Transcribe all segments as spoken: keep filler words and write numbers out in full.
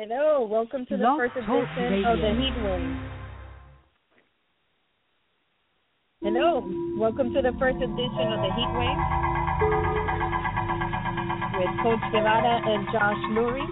Hello, welcome to the Blog first Talk edition Radio. of the Heat Wave. Hello, welcome to the first edition of the Heat Wave with Coach Guevara and Josh Lurie.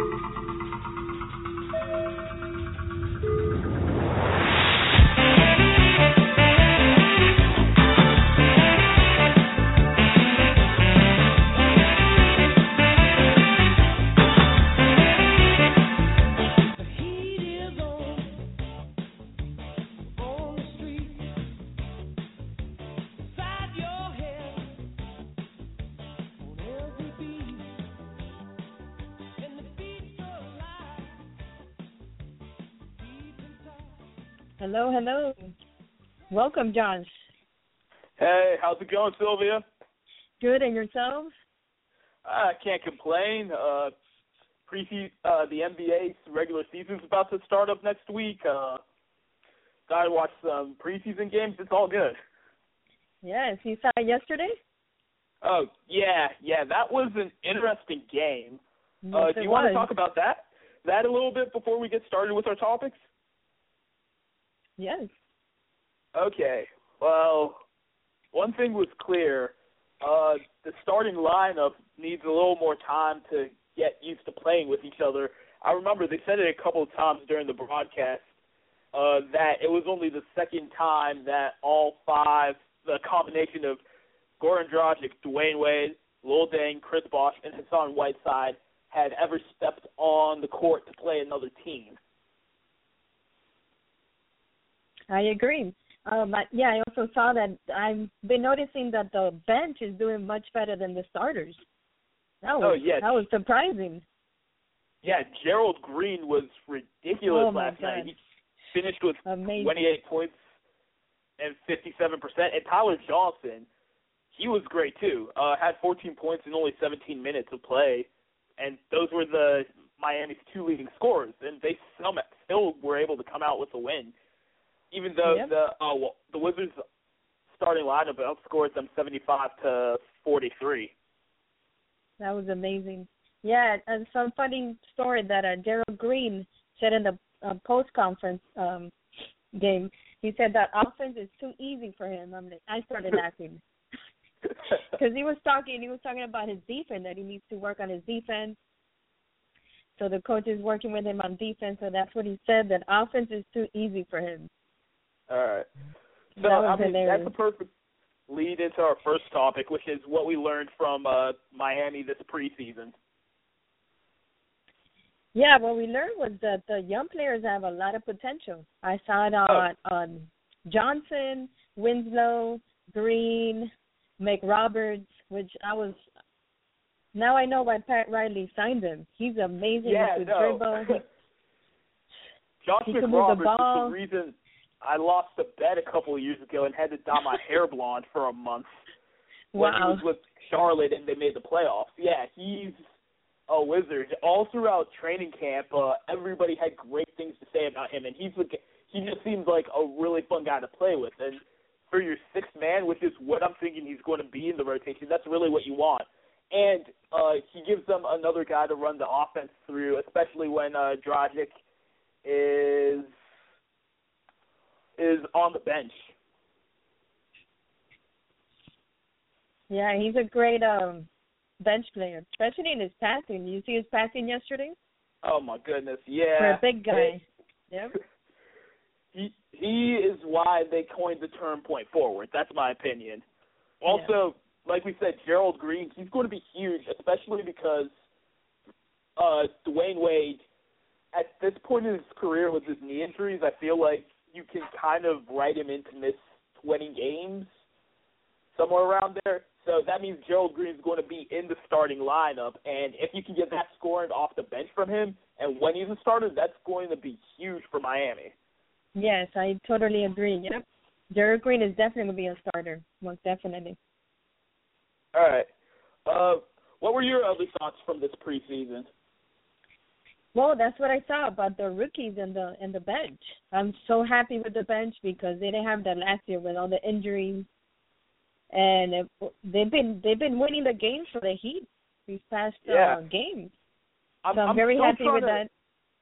Hello, hello. Welcome, Josh. Hey, how's it going, Sylvia? Good, and yourself? I can't complain. Uh, pre uh, the N B A's regular season's about to start up next week. Uh, got to watch some preseason games. It's all good. Yes, you saw it yesterday? Oh, yeah, yeah, that was an interesting game. Yes, uh, do it you want was. to talk about that? That a little bit before we get started with our topics? Yes. Okay. Well, one thing was clear. Uh, the starting lineup needs a little more time to get used to playing with each other. I remember they said it a couple of times during the broadcast uh, that it was only the second time that all five, the combination of Goran Dragic, Dwayne Wade, Lil Deng, Chris Bosh, and Hassan Whiteside had ever stepped on the court to play another team. I agree. Um, but yeah, I also saw that I've been noticing that the bench is doing much better than the starters. That was, Oh, yeah. that was surprising. Yeah, Gerald Green was ridiculous Oh, my last night. God. He finished with Amazing. twenty-eight points and fifty-seven percent. And Tyler Johnson, he was great too. Uh, had fourteen points in only seventeen minutes of play. And those were the Miami's two leading scorers. And they still still were able to come out with a win. Even though Yep. the uh, well, the Wizards' starting lineup outscored them seventy-five to forty-three. That was amazing. Yeah, and some funny story that uh, Gerald Green said in the uh, post-conference um, game. He said that offense is too easy for him. I'm like, I started laughing because he was talking. He was talking about his defense, that he needs to work on his defense. So the coach is working with him on defense. So that's what he said. That offense is too easy for him. All right. So, That was I mean, hilarious. that's a perfect lead into our first topic, which is what we learned from uh, Miami this preseason. Yeah, what we learned was that the young players have a lot of potential. I saw it on, Oh. on Johnson, Winslow, Green, McRoberts, which I was – now I know why Pat Riley signed him. He's amazing Yeah, with no. dribble. He, Josh he can move the McRoberts ball. is the reason I lost a bet a couple of years ago and had to dye my hair blonde for a month when he Wow. was with Charlotte and they made the playoffs. Yeah, he's a wizard. All throughout training camp, uh, everybody had great things to say about him, and he's like, he just seems like a really fun guy to play with. And for your sixth man, which is what I'm thinking he's going to be in the rotation, that's really what you want. And uh, he gives them another guy to run the offense through, especially when uh, Dragic is is on the bench. Yeah, he's a great um, bench player, especially in his passing. You see his passing yesterday? Oh my goodness, yeah. For a big guy. It, Yep. he he is why they coined the term point forward. That's my opinion. Also, yeah. like we said, Gerald Green, he's going to be huge, especially because uh, Dwayne Wade, at this point in his career with his knee injuries, I feel like you can kind of write him in to miss twenty games, somewhere around there. So that means Gerald Green is going to be in the starting lineup, and if you can get that scoring off the bench from him, and when he's a starter, that's going to be huge for Miami. Yes, I totally agree. Yep. Gerald Green is definitely going to be a starter, most definitely. All right. Uh, what were your other thoughts from this preseason? Well, that's what I saw about the rookies and the and the bench. I'm so happy with the bench because they didn't have that last year with all the injuries, and it, they've been they've been winning the games for the Heat these past yeah. uh, games. I'm, So I'm, I'm very still happy trying with to, that.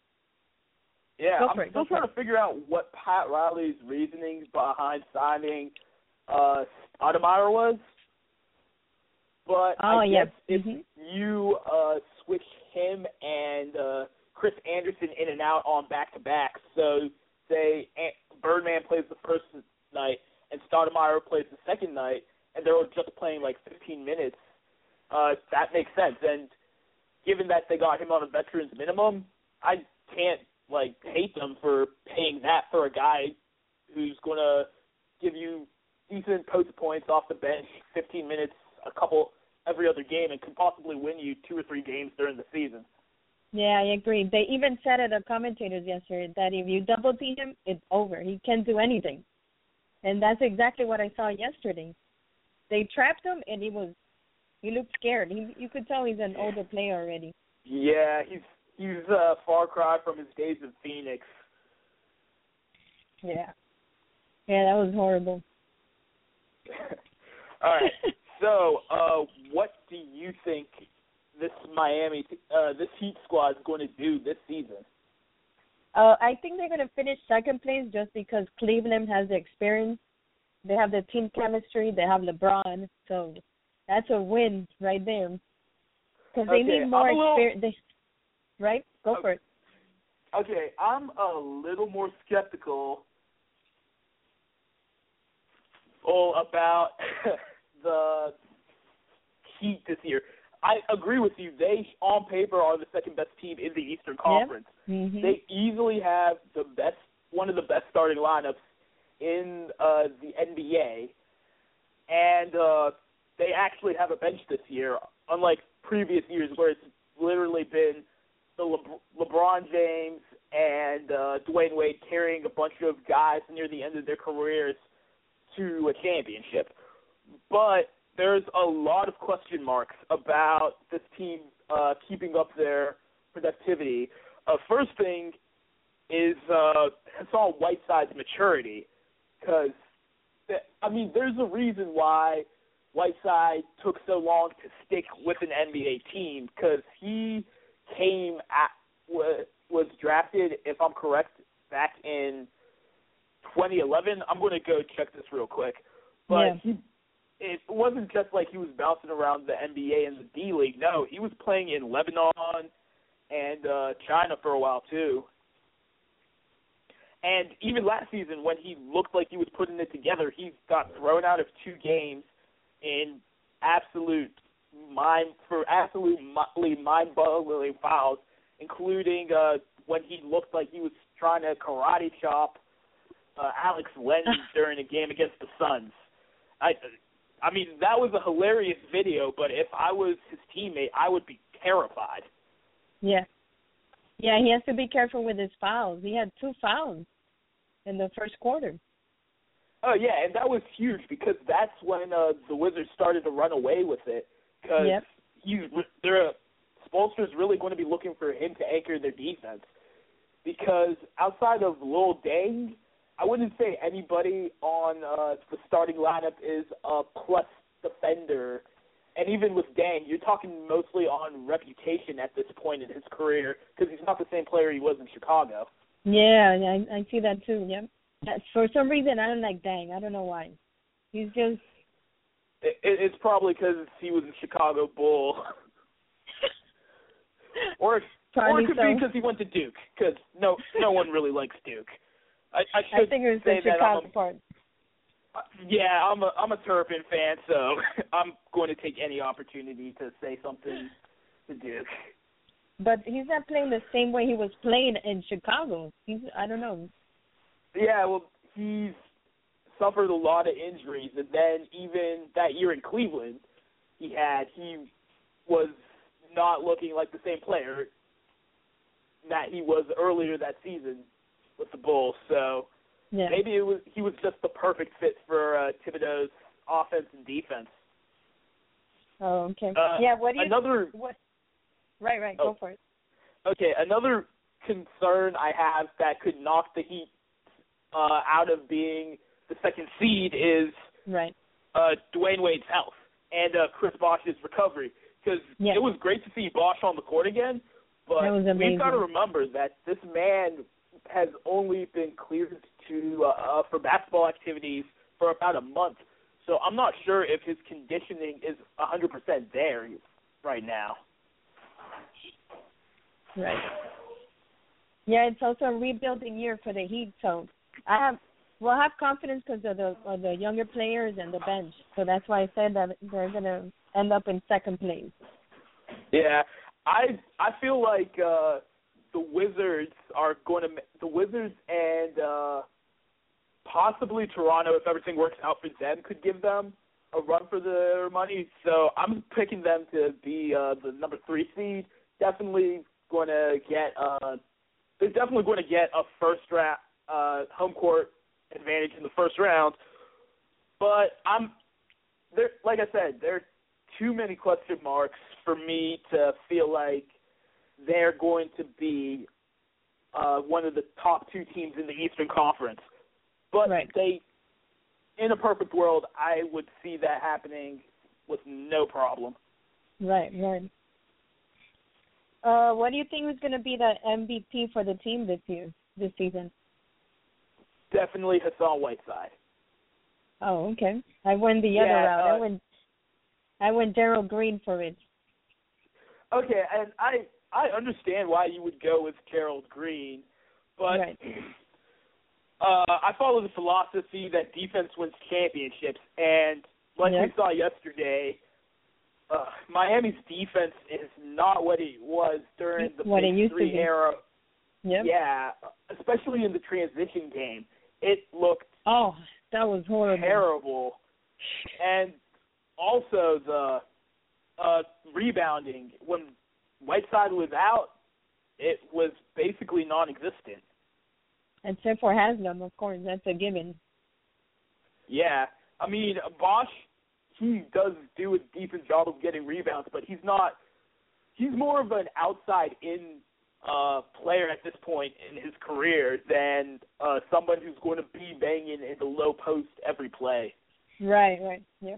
Yeah, Go I'm for it, still go for trying to figure out what Pat Riley's reasoning behind signing uh, Stoudemire was. But Oh, I yeah. guess if Mm-hmm. you uh, switch him and uh, Chris Anderson in and out on back-to-back, so say Birdman plays the first night and Stoudemire plays the second night, and they're just playing like fifteen minutes, uh, that makes sense. And given that they got him on a veteran's minimum, I can't like hate them for paying that for a guy who's going to give you decent post points off the bench, fifteen minutes, a couple every other game, and could possibly win you two or three games during the season. Yeah, I agree. They even said it, the commentators yesterday, that if you double team him, it's over. He can't do anything. And that's exactly what I saw yesterday. They trapped him, and he was he looked scared. He, you could tell he's an older player already. Yeah, he's he's a far cry from his days in Phoenix. Yeah. Yeah, that was horrible. All right. So, uh, what do you think this Miami, uh, this Heat squad is going to do this season? Uh, I think they're going to finish second place just because Cleveland has the experience. They have the team chemistry. They have LeBron. So that's a win right there. Because they Okay, need more I'm a little- experience. They, right? Go okay. for it. Okay, I'm a little more skeptical oh, about the Heat this year. I agree with you. They, on paper, are the second best team in the Eastern Conference. Yep. Mm-hmm. They easily have the best, one of the best starting lineups in uh, the N B A, and uh, they actually have a bench this year, unlike previous years where it's literally been the Le- LeBron James and uh, Dwayne Wade carrying a bunch of guys near the end of their careers to a championship. But there's a lot of question marks about this team uh, keeping up their productivity. Uh, first thing is uh, Hassan Whiteside's maturity, because, I mean, there's a reason why Whiteside took so long to stick with an N B A team, because he came at, was, was drafted, if I'm correct, back in twenty eleven. I'm going to go check this real quick. But yeah. he it wasn't just like he was bouncing around the N B A and the D League. No, he was playing in Lebanon and uh, China for a while too. And even last season, when he looked like he was putting it together, he got thrown out of two games in absolute mind for absolutely mind-boggling fouls, including uh, when he looked like he was trying to karate chop uh, Alex Len during a game against the Suns. I, I mean, that was a hilarious video, but if I was his teammate, I would be terrified. Yeah. Yeah, he has to be careful with his fouls. He had two fouls in the first quarter. Oh, yeah, and that was huge because that's when uh, the Wizards started to run away with it. Because yep. he's, they're, Spoelstra's really going to be looking for him to anchor their defense. Because outside of Lil Deng, I wouldn't say anybody on uh, the starting lineup is a plus defender. And even with Deng, you're talking mostly on reputation at this point in his career because he's not the same player he was in Chicago. Yeah, I, I see that too, yeah. For some reason, I don't like Deng. I don't know why. He's just... It, it's probably because he was a Chicago Bull. or or it could so. be because he went to Duke, because no, no one really likes Duke. I, I, I think it was the Chicago a, part. Uh, yeah, I'm a I'm a Turpin fan, so I'm going to take any opportunity to say something to Duke. But he's not playing the same way he was playing in Chicago. He's I don't know. Yeah, well, he's suffered a lot of injuries, and then even that year in Cleveland, he had he was not looking like the same player that he was earlier that season with the Bulls. So yeah. maybe it was he was just the perfect fit for uh, Thibodeau's offense and defense. Oh, okay. Uh, yeah. What do you? Another. What? Right, right. Oh, go for it. Okay, another concern I have that could knock the Heat uh, out of being the second seed is right. uh, Dwayne Wade's health and uh, Chris Bosh's recovery. Because yeah. it was great to see Bosh on the court again, but we've got to remember that this man has only been cleared to uh, for basketball activities for about a month. So I'm not sure if his conditioning is one hundred percent there right now. Right. Yeah, it's also a rebuilding year for the Heat, so I have we'll have confidence because of the of the younger players and the bench. So that's why I said that they're gonna end up in second place. Yeah, I I feel like uh, the Wizards are going to the Wizards and uh, possibly Toronto, if everything works out for them, could give them a run for their money. So I'm picking them to be uh, the number three seed. Definitely going to get uh, they're definitely going to get a first round uh, home court advantage in the first round. But I'm there. Like I said, there are too many question marks for me to feel like they're going to be uh, one of the top two teams in the Eastern Conference. But right. they, in a perfect world, I would see that happening with no problem. Right, right. Uh, what do you think is going to be the M V P for the team this year, this season? Definitely Hassan Whiteside. Oh, okay. I went the other yeah, route. Uh, I went, I went Gerald Green for it. Okay, and I I understand why you would go with Gerald Green, but right. uh, I follow the philosophy that defense wins championships, and like yep. we saw yesterday, uh, Miami's defense is not what it was during the what Big it used Three to be. era. Yep. Yeah, especially in the transition game, it looked oh that was horrible. terrible, and also the uh, rebounding when Whiteside was out, it was basically non-existent. Except for Haslam, of course, that's a given. Yeah, I mean Bosch, he does do a decent job of getting rebounds, but he's not. He's more of an outside-in uh, player at this point in his career than uh, someone who's going to be banging in the low post every play. Right, right, yep.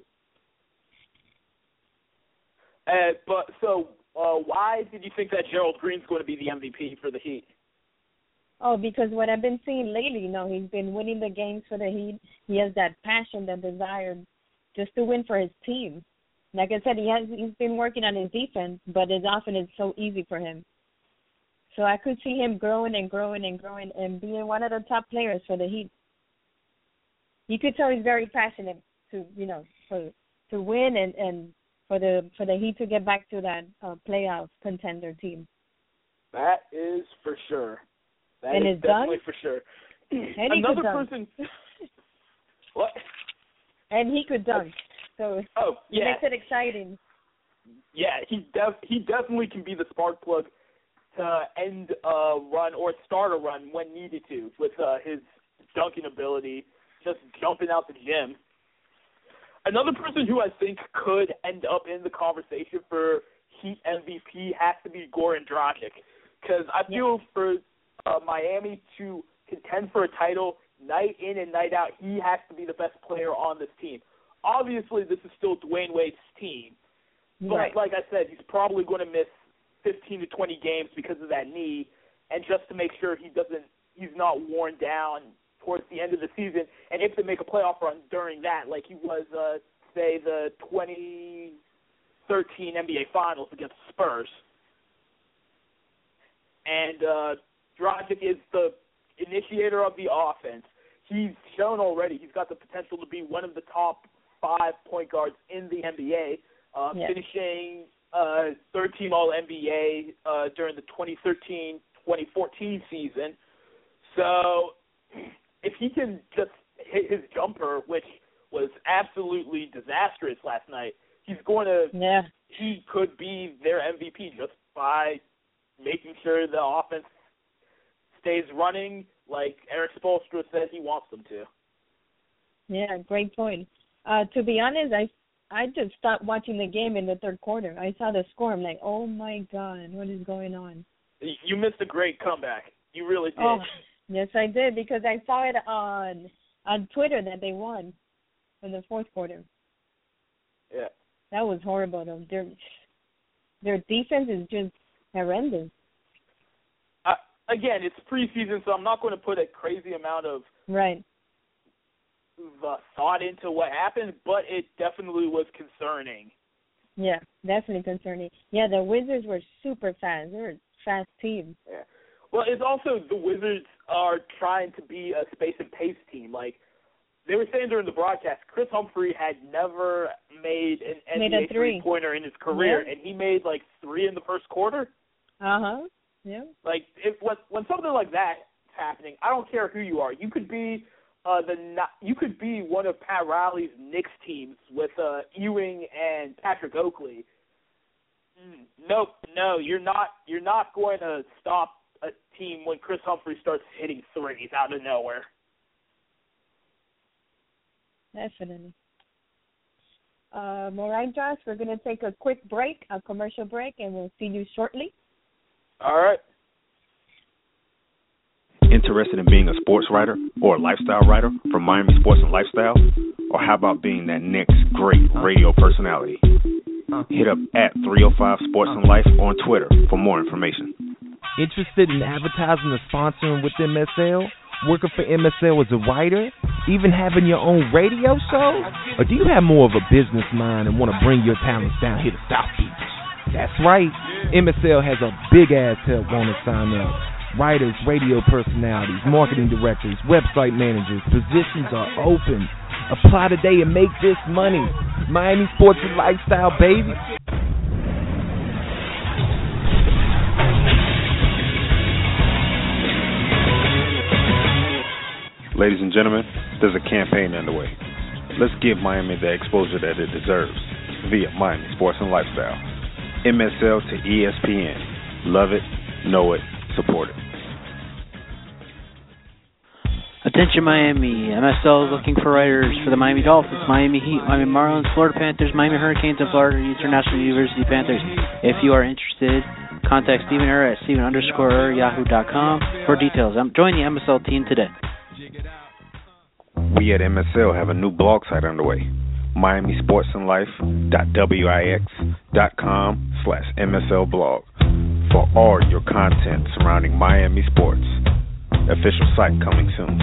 Uh, but so, uh, why did you think that Gerald Green's going to be the M V P for the Heat? Oh, because what I've been seeing lately, you know, he's been winning the games for the Heat. He has that passion, that desire, just to win for his team. Like I said, he has he's been working on his defense, but as often it's so easy for him. So I could see him growing and growing and growing and being one of the top players for the Heat. You could tell he's very passionate to, you know, for to win and, and for the for the Heat to get back to that uh, playoff contender team. That is for sure. That and is it's definitely done? for sure. And Another he could person. What? And he could dunk. So oh yeah, it makes it exciting. Yeah, he def- he definitely can be the spark plug to end a run or start a run when needed to with uh, his dunking ability, just jumping out the gym. Another person who I think could end up in the conversation for Heat M V P has to be Goran Dragic, because I feel yeah. for uh, Miami to contend for a title night in and night out, he has to be the best player on this team. Obviously, this is still Dwayne Wade's team, but right. like I said, he's probably going to miss fifteen to twenty games because of that knee, and just to make sure he doesn't, he's not worn down towards the end of the season, and if they make a playoff run during that, like he was, uh, say, the twenty thirteen N B A Finals against the Spurs. And uh, Dragic is the initiator of the offense. He's shown already he's got the potential to be one of the top five point guards in the N B A, uh, yeah. finishing uh, third team All N B A uh, during the twenty thirteen twenty fourteen season. So if he can just hit his jumper, which was absolutely disastrous last night, he's going to yeah. he could be their M V P just by making sure the offense stays running like Eric Spoelstra says he wants them to. Yeah, great point. Uh, to be honest, I I just stopped watching the game in the third quarter. I saw the score. I'm like, oh, my God, what is going on? You missed a great comeback. You really did. Oh, yes, I did, because I saw it on on Twitter that they won in the fourth quarter. Yeah. That was horrible, though. Their, their defense is just horrendous. I, again, it's preseason, so I'm not going to put a crazy amount of right. uh, thought into what happened, but it definitely was concerning. Yeah, definitely concerning. Yeah, the Wizards were super fast. They were a fast team. Yeah. Well, it's also the Wizards are trying to be a space and pace team. Like, they were saying during the broadcast, Chris Humphrey had never made an Made N B A a three. three-pointer in his career, Yeah. and he made, like, three in the first quarter. Uh-huh, yeah. Like, if when, when something like that's happening, I don't care who you are. You could be uh, the you could be one of Pat Riley's Knicks teams with uh, Ewing and Patrick Oakley. Mm, nope, no, you're not. You're not going to stop a team when Chris Humphrey starts hitting threes out of nowhere. Definitely. Um, all right, Josh, we're going to take a quick break, a commercial break, and we'll see you shortly. All right. Interested in being a sports writer or a lifestyle writer for Miami Sports and Lifestyle? Or how about being that next great radio personality? Hit up at three oh five Sports and Life on Twitter for more information. Interested in advertising or sponsoring with M S L? Working for M S L as a writer? Even having your own radio show? Or do you have more of a business mind and want to bring your talents down here to South Beach? That's right. M S L has a big-ass help want to sign up. Writers, radio personalities, marketing directors, website managers, positions are open. Apply today and make this money. Miami Sports and Lifestyle, baby. Ladies and gentlemen, there's a campaign underway. Let's give Miami the exposure that it deserves via Miami Sports and Lifestyle. M S L to E S P N. Love it, know it, support it. Attention Miami, M S L is looking for writers for the Miami Dolphins, Miami Heat, Miami Marlins, Florida Panthers, Miami Hurricanes, and Florida International University Panthers. If you are interested, contact Stephen Err at Stephen underscore yahoo dot com for details. I'm joining the M S L team today. We at M S L have a new blog site underway. Miami Sports and Life dot wix dot com slash M S L blog for all your content surrounding Miami sports. Official site coming soon.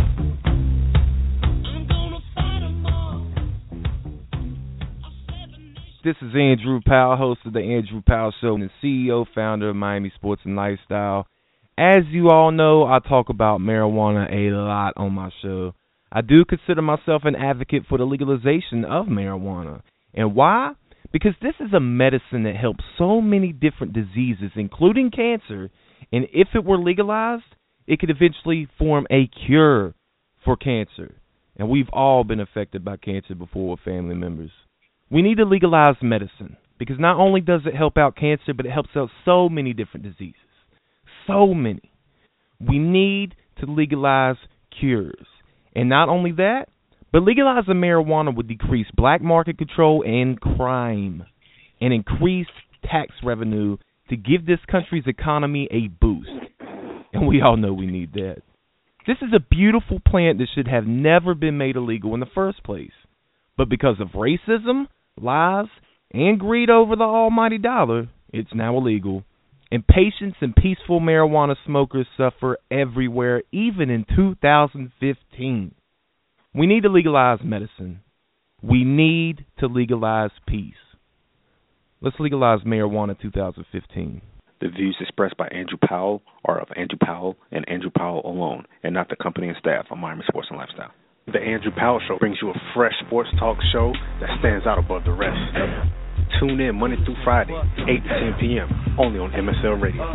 This is Andrew Powell, host of the Andrew Powell Show and C E O, founder of Miami Sports and Lifestyle. As you all know, I talk about marijuana a lot on my show. I do consider myself an advocate for the legalization of marijuana. And why? Because this is a medicine that helps so many different diseases, including cancer, and if it were legalized, it could eventually form a cure for cancer. And we've all been affected by cancer before with family members. We need to legalize medicine because not only does it help out cancer, but it helps out so many different diseases. So many. We need to legalize cures. And not only that, but legalizing marijuana would decrease black market control and crime and increase tax revenue to give this country's economy a boost. And we all know we need that. This is a beautiful plant that should have never been made illegal in the first place. But because of racism, lies, and greed over the almighty dollar, it's now illegal. And patients and peaceful marijuana smokers suffer everywhere, even in two thousand fifteen. We need to legalize medicine. We need to legalize peace. Let's legalize marijuana two thousand fifteen. The views expressed by Andrew Powell are of Andrew Powell and Andrew Powell alone, and not the company and staff of Miami Sports and Lifestyle. The Andrew Powell Show brings you a fresh sports talk show that stands out above the rest. Tune in Monday through Friday, eight to ten p.m., only on M S L Radio.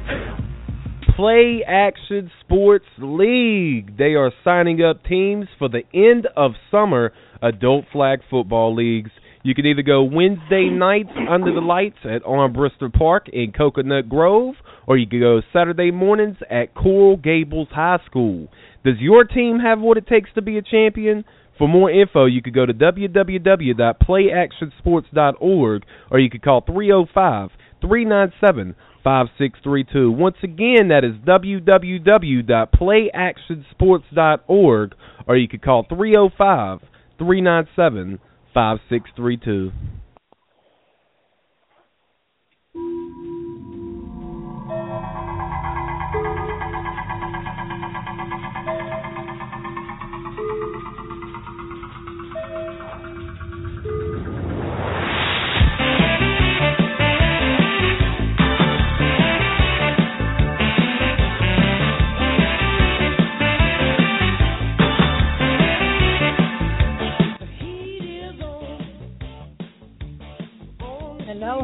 Play Action Sports League. They are signing up teams for the end of summer adult flag football leagues. You can either go Wednesday nights under the lights at Armbruster Park in Coconut Grove, or you can go Saturday mornings at Coral Gables High School. Does your team have what it takes to be a champion? For more info, you could go to w w w dot play action sports dot org, or you could call three oh five, three nine seven, five six three two. Once again, that is w w w dot play action sports dot org, or you could call three oh five, three nine seven, five six three two.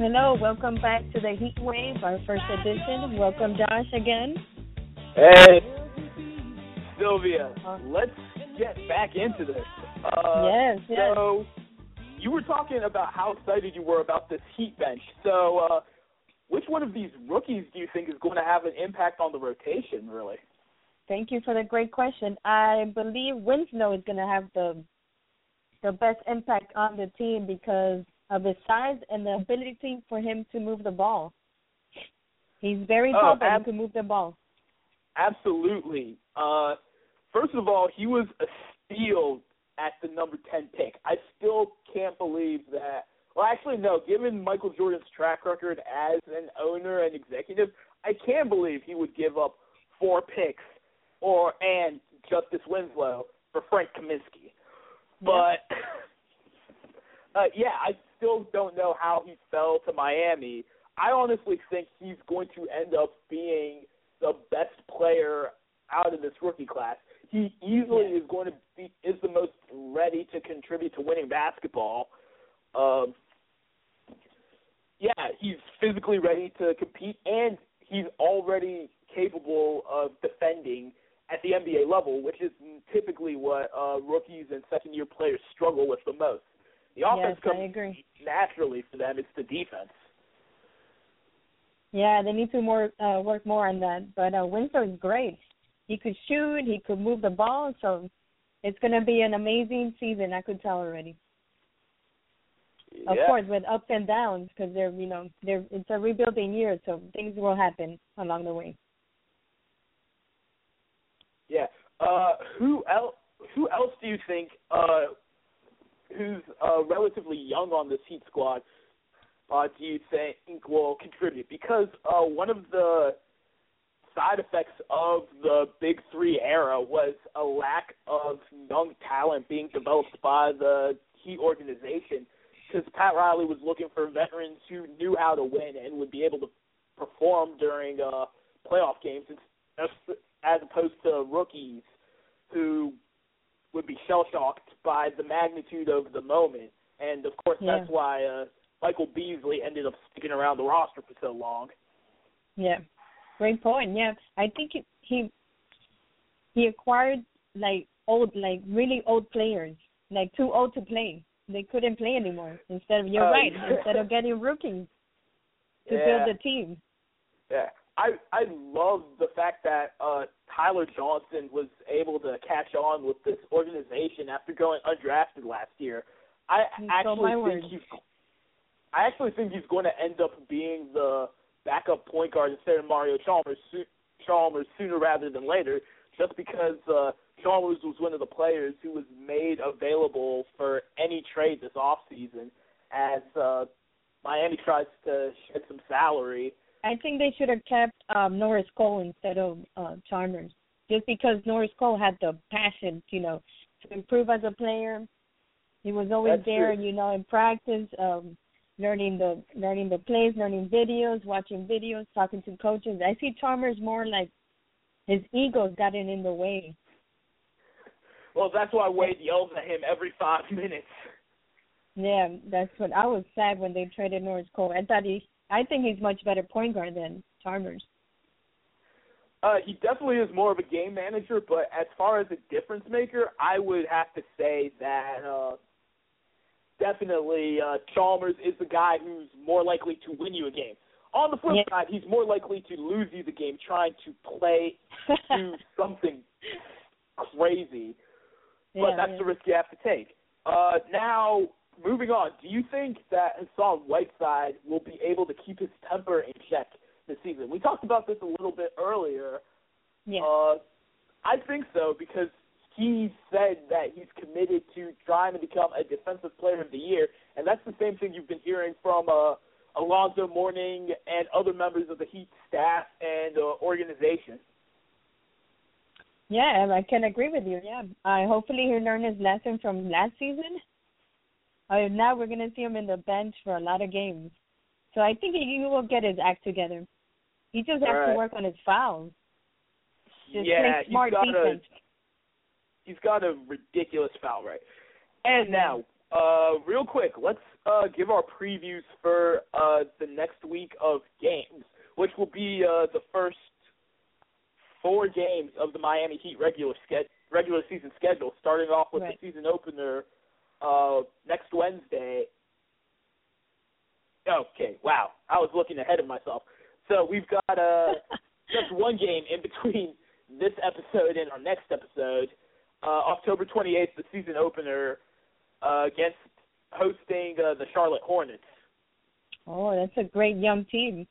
hello. Welcome back to the Heat Wave, our first edition. Welcome, Josh, again. Hey, Sylvia, uh, let's get back into this. Uh, yes, yes. So, you were talking about how excited you were about this Heat bench. So, uh, which one of these rookies do you think is going to have an impact on the rotation, really? Thank you for the great question. I believe Winslow is going to have the the best impact on the team because of his size and the ability for him to move the ball. He's very tall, oh, but ab- he can move the ball. Absolutely. Uh, first of all, he was a steal at the number ten pick. I still can't believe that. Well, actually, no. Given Michael Jordan's track record as an owner and executive, I can't believe he would give up four picks or and Justice Winslow for Frank Kaminsky. But, uh, yeah, I still don't know how he fell to Miami. I honestly think he's going to end up being the best player out of this rookie class. He easily is going to be is the most ready to contribute to winning basketball. Um, yeah, he's physically ready to compete, and he's already capable of defending at the N B A level, which is typically what uh, rookies and second-year players struggle with the most. The offense yes, comes I agree. naturally for them. It's the defense. Yeah, they need to more uh, work more on that. But uh, Winslow is great. He could shoot. He could move the ball. So it's going to be an amazing season. I could tell already. Yeah. Of course, with ups and downs, because they're you know they're it's a rebuilding year, so things will happen along the way. Yeah. Uh, who else? Who else do you think uh, who's uh, relatively young on this Heat squad? Uh, do you think will contribute? Because uh, one of the side effects of the Big Three era was a lack of young talent being developed by the Heat organization. Because Pat Riley was looking for veterans who knew how to win and would be able to perform during uh, playoff games, as, as opposed to rookies who would be shell-shocked by the magnitude of the moment. And, of course, yeah. that's why uh, Michael Beasley ended up sticking around the roster for so long. Yeah, great point. Yeah, I think he he acquired like old, like really old players, like too old to play. They couldn't play anymore. Instead of you're uh, right. Instead of getting rookies to yeah. build the team. Yeah, I I love the fact that uh, Tyler Johnson was able to catch on with this organization after going undrafted last year. I You actually think word. he's. I actually think he's going to end up being the backup point guard instead of Mario Chalmers, Chalmers sooner rather than later, just because uh, Chalmers was one of the players who was made available for any trade this offseason as uh, Miami tries to shed some salary. I think they should have kept um, Norris Cole instead of uh, Chalmers, just because Norris Cole had the passion, you know, to improve as a player. He was always That's there, true. you know, in practice, um, learning the learning the plays, learning videos, watching videos, talking to coaches. I see Chalmers more like his ego's gotten in the way. Well, that's why Wade yells at him every five minutes. Yeah, that's what I was sad when they traded Norris Cole. I thought he, I think he's much better point guard than Chalmers. Uh, he definitely is more of a game manager, but as far as a difference maker, I would have to say that uh, definitely uh, Chalmers is the guy who's more likely to win you a game. On the flip yeah. side, he's more likely to lose you the game trying to play do something crazy. But yeah, that's yeah. the risk you have to take. Uh, now, moving on, do you think that Hassan Whiteside will be able to keep his temper in check this season? We talked about this a little bit earlier. Yeah. Uh, I think so because he said that he's committed to trying to become a defensive player of the year, and that's the same thing you've been hearing from uh, Alonzo Mourning and other members of the Heat staff and uh, organization. Yeah, I can agree with you. Yeah, uh, hopefully he learned his lesson from last season. Uh, now we're going to see him in the bench for a lot of games. So I think he, he will get his act together. He just has right. to work on his fouls. Just yeah, play smart he's got defense. A, he's got a ridiculous foul rate. And now, uh, real quick, let's uh, give our previews for uh, the next week of games, which will be uh, the first four games of the Miami Heat regular ske- regular season schedule, starting off with right. the season opener uh, next Wednesday. Okay, wow. I was looking ahead of myself. So we've got uh, just one game in between this episode and our next episode. Uh, October twenty-eighth, the season opener uh, against hosting uh, the Charlotte Hornets. Oh, that's a great young team.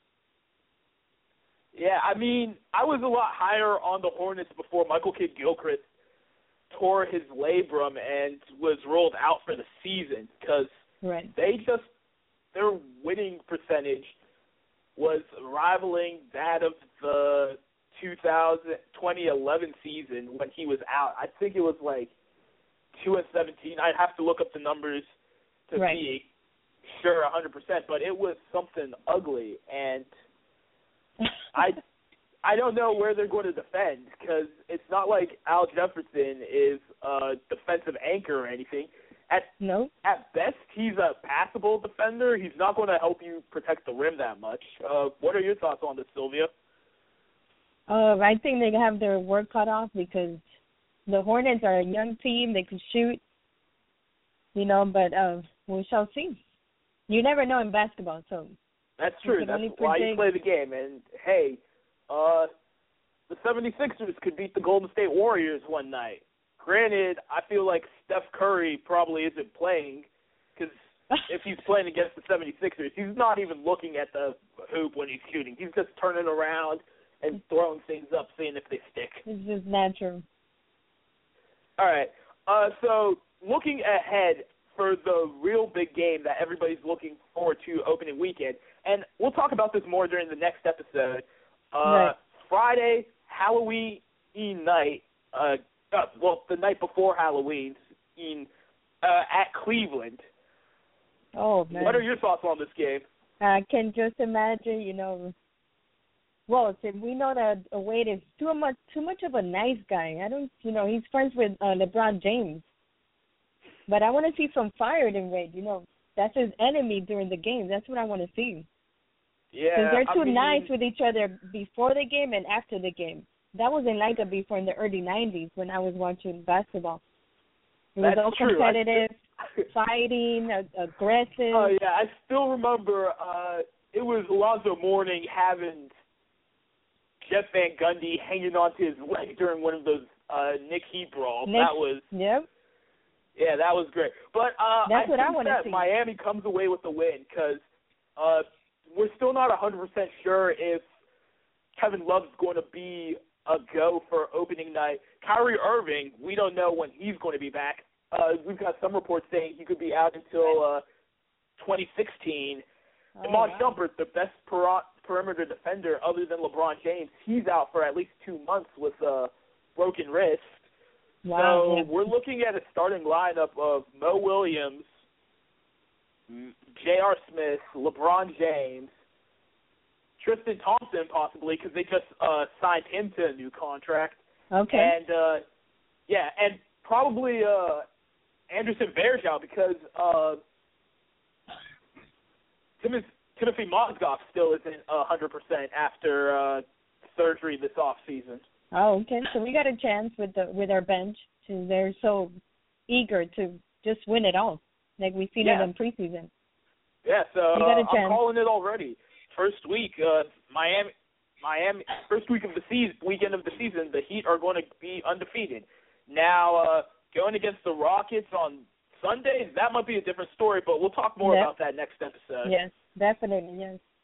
Yeah, I mean, I was a lot higher on the Hornets before Michael Kidd-Gilchrist tore his labrum and was ruled out for the season because right. they just their winning percentage was rivaling that of the twenty eleven season when he was out. I think it was like two and seventeen. I'd have to look up the numbers to right. be sure one hundred percent, but it was something ugly, and I I don't know where they're going to defend because it's not like Al Jefferson is a defensive anchor or anything. At no. At best, he's a passable defender. He's not going to help you protect the rim that much. Uh, what are your thoughts on this, Sylvia? Uh, I think they have their work cut off because the Hornets are a young team. They can shoot, you know, but uh, we shall see. You never know in basketball, so. That's true. That's why you play the game. And, hey, uh, the seventy-sixers could beat the Golden State Warriors one night. Granted, I feel like Steph Curry probably isn't playing because if he's playing against the seventy-sixers, he's not even looking at the hoop when he's shooting. He's just turning around and throwing things up, seeing if they stick. It's just natural. All right. Uh, so looking ahead for the real big game that everybody's looking forward to opening weekend, and we'll talk about this more during the next episode. Uh, right. Friday, Halloween night, uh, uh, well, the night before Halloween, in uh, at Cleveland. Oh, man. What are your thoughts on this game? I can just imagine, you know, well, we know that Wade is too much too much of a nice guy. I don't, you know, he's friends with uh, LeBron James. But I want to see some fire in Wade. You know, that's his enemy during the game. That's what I want to see. Yeah, because they're too I mean, nice with each other before the game and after the game. That wasn't like that before in the early nineties when I was watching basketball. It was That's all true. competitive, fighting, uh, aggressive. Oh, yeah, I still remember uh, it was Alonzo Mourning having Jeff Van Gundy hanging onto his leg during one of those uh, Nick Heat brawls. Nick, that was, yep. Yeah, that was great. But uh, That's I what think I want to that see. Miami comes away with the win because uh, we're still not one hundred percent sure if Kevin Love's going to be a go for opening night. Kyrie Irving, we don't know when he's going to be back. Uh, we've got some reports saying he could be out until uh, twenty sixteen. Oh, Iman wow. Shumpert, the best per- perimeter defender other than LeBron James, he's out for at least two months with a broken wrist. Wow. So yeah. we're looking at a starting lineup of Mo Williams, J R. Smith, LeBron James, Tristan Thompson possibly because they just uh, signed him to a new contract. Okay. And, uh, yeah, and probably uh, Anderson Varejao because uh, Tim- Timothy Mozgov still isn't one hundred percent after uh, surgery this offseason. Oh, okay. So we got a chance with the with our bench. So they're so eager to just win it all, like we seen Yeah. it in preseason. Yeah, so We got a uh, I'm chance. calling it already. First week, uh, Miami, Miami. First week of the season, weekend of the season, the Heat are going to be undefeated. Now, uh, going against the Rockets on Sunday, that might be a different story, but we'll talk more Yeah. about that next episode. Yes, definitely. Yes.